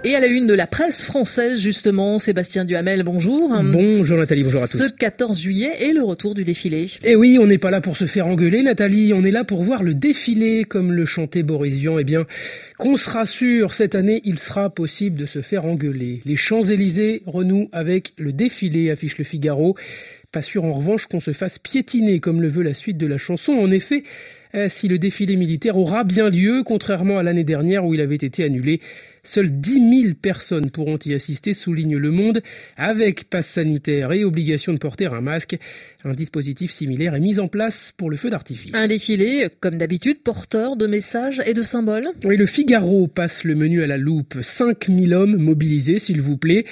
Et à la une de la presse française, justement, Sébastien Duhamel, bonjour. Bonjour Nathalie, bonjour à tous. Ce 14 juillet est le retour du défilé. Et oui, on n'est pas là pour se faire engueuler Nathalie, on est là pour voir le défilé, comme le chantait Boris Vian. Eh bien, qu'on se rassure, cette année, il sera possible de se faire engueuler. Les Champs-Élysées renouent avec le défilé, affiche Le Figaro. Pas sûr en revanche qu'on se fasse piétiner, comme le veut la suite de la chanson. En effet, si le défilé militaire aura bien lieu, contrairement à l'année dernière où il avait été annulé, seules 10 000 personnes pourront y assister, souligne Le Monde, avec passe sanitaire et obligation de porter un masque. Un dispositif similaire est mis en place pour le feu d'artifice. Un défilé, comme d'habitude, porteur de messages et de symboles. Oui, Le Figaro passe le menu à la loupe. 5 000 hommes mobilisés, s'il vous plaît.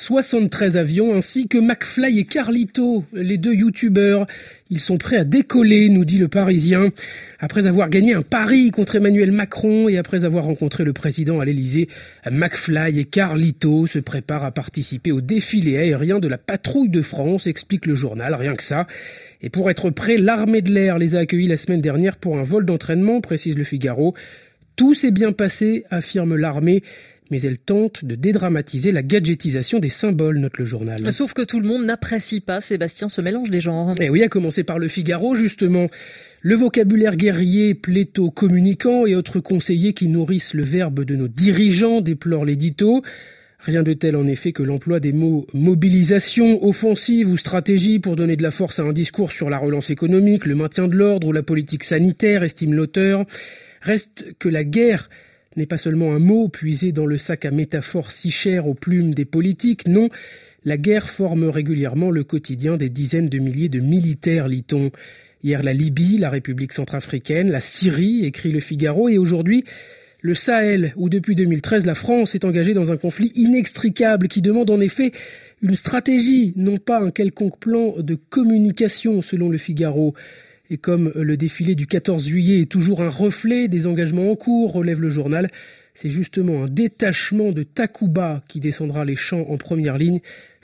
73 avions, ainsi que McFly et Carlito, les deux youtubeurs. Ils sont prêts à décoller, nous dit Le Parisien. Après avoir gagné un pari contre Emmanuel Macron et après avoir rencontré le président à l'Élysée, McFly et Carlito se préparent à participer au défilé aérien de la patrouille de France, explique le journal, rien que ça. Et pour être prêt, l'armée de l'air les a accueillis la semaine dernière pour un vol d'entraînement, précise Le Figaro. Tout s'est bien passé, affirme l'armée. Mais elle tente de dédramatiser la gadgetisation des symboles, note le journal. Sauf que tout le monde n'apprécie pas, Sébastien, ce mélange des genres. Et oui, à commencer par Le Figaro, justement. Le vocabulaire guerrier plaît aux communicants et autres conseillers qui nourrissent le verbe de nos dirigeants, déplore l'édito. Rien de tel en effet que l'emploi des mots mobilisation, offensive ou stratégie pour donner de la force à un discours sur la relance économique, le maintien de l'ordre ou la politique sanitaire, estime l'auteur. Reste que la guerre n'est pas seulement un mot puisé dans le sac à métaphores si cher aux plumes des politiques. Non, la guerre forme régulièrement le quotidien des dizaines de milliers de militaires, lit-on. Hier, la Libye, la République centrafricaine, la Syrie, écrit Le Figaro, et aujourd'hui, le Sahel, où depuis 2013, la France est engagée dans un conflit inextricable qui demande en effet une stratégie, non pas un quelconque plan de communication, selon Le Figaro. Et comme le défilé du 14 juillet est toujours un reflet des engagements en cours, relève le journal, c'est justement un détachement de Takuba qui descendra les champs en première ligne.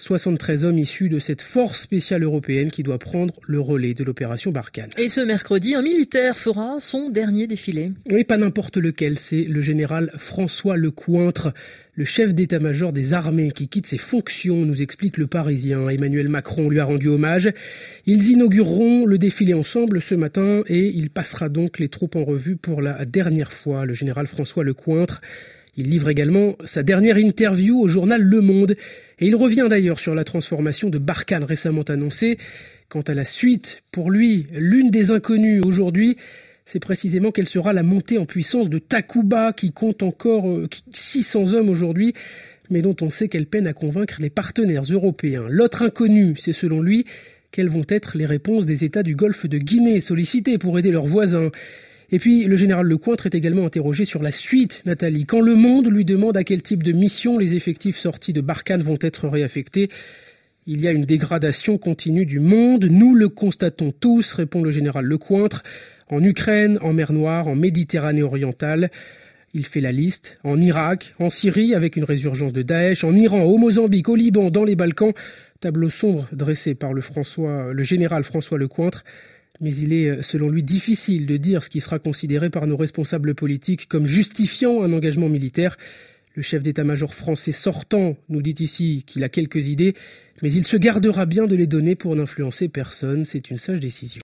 73 hommes issus de cette force spéciale européenne qui doit prendre le relais de l'opération Barkhane. Et ce mercredi, un militaire fera son dernier défilé. Oui, pas n'importe lequel, c'est le général François Lecointre, le chef d'état-major des armées qui quitte ses fonctions, nous explique Le Parisien. Emmanuel Macron lui a rendu hommage. Ils inaugureront le défilé ensemble ce matin et il passera donc les troupes en revue pour la dernière fois, le général François Lecointre. Il livre également sa dernière interview au journal Le Monde. Et il revient d'ailleurs sur la transformation de Barkhane récemment annoncée. Quant à la suite, pour lui, l'une des inconnues aujourd'hui, c'est précisément quelle sera la montée en puissance de Takuba, qui compte encore 600 hommes aujourd'hui, mais dont on sait qu'elle peine à convaincre les partenaires européens. L'autre inconnue, c'est selon lui, quelles vont être les réponses des États du Golfe de Guinée sollicités pour aider leurs voisins. Et puis, le général Lecointre est également interrogé sur la suite, Nathalie. Quand Le Monde lui demande à quel type de mission les effectifs sortis de Barkhane vont être réaffectés, il y a une dégradation continue du monde. Nous le constatons tous, répond le général Lecointre. En Ukraine, en mer Noire, en Méditerranée orientale. Il fait la liste. En Irak, en Syrie, avec une résurgence de Daesh, en Iran, au Mozambique, au Liban, dans les Balkans. Tableau sombre dressé par le général François Lecointre. Mais il est, selon lui, difficile de dire ce qui sera considéré par nos responsables politiques comme justifiant un engagement militaire. Le chef d'état-major français sortant nous dit ici qu'il a quelques idées, mais il se gardera bien de les donner pour n'influencer personne. C'est une sage décision.